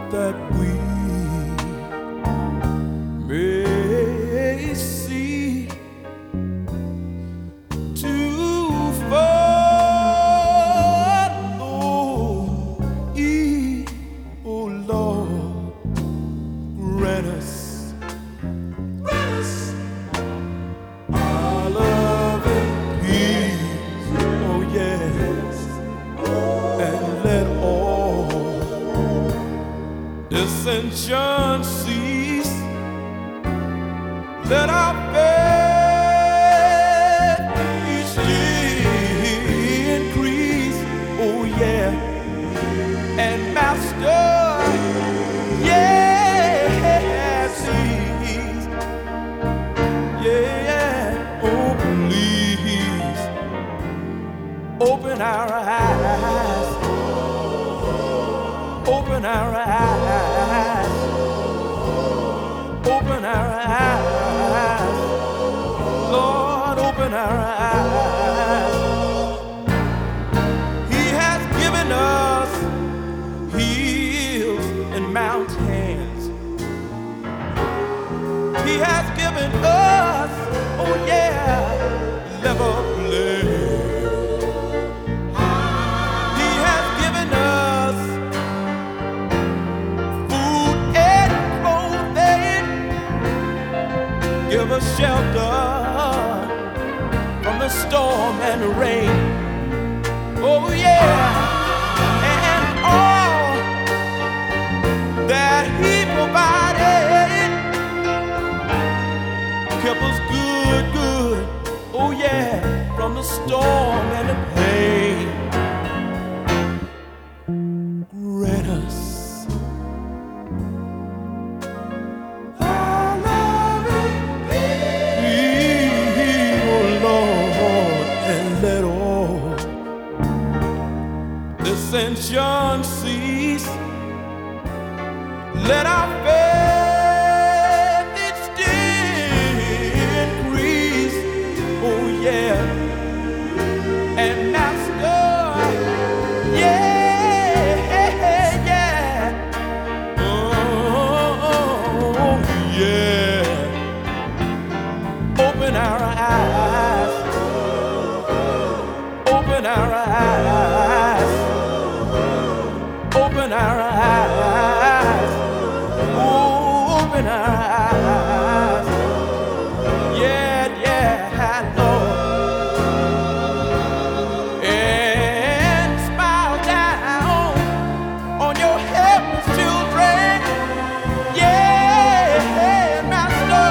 that we may see to follow ye, O Lord, grant us our love and peace, oh yes, and let all dissension cease. Let our faith each day increase, oh yeah, and Master, yes, please, yeah, oh please, open our eyes, open our eyes, open our eyes, Lord, open our eyes. He has given us hills and mountains. He has given us, oh yeah, level plains. He has given us food and clothing. Give us shelter from the storm and the rain. Oh yeah, and all that He provided kept us good, good. Oh yeah, from the storm and the pain. Grant us our love and peace, oh Lord, and let all dissension cease. Let our faith each day increase, oh yeah, and Master, yeah, yeah, oh yeah, open our eyes, open our eyes, open our eyes, oh, open our eyes, yeah, yeah, Lord, and smile down on your helpless children, yeah, Master,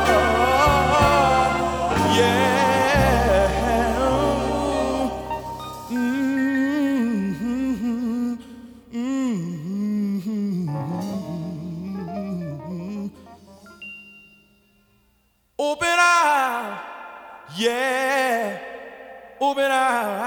yeah, open our, yeah, open our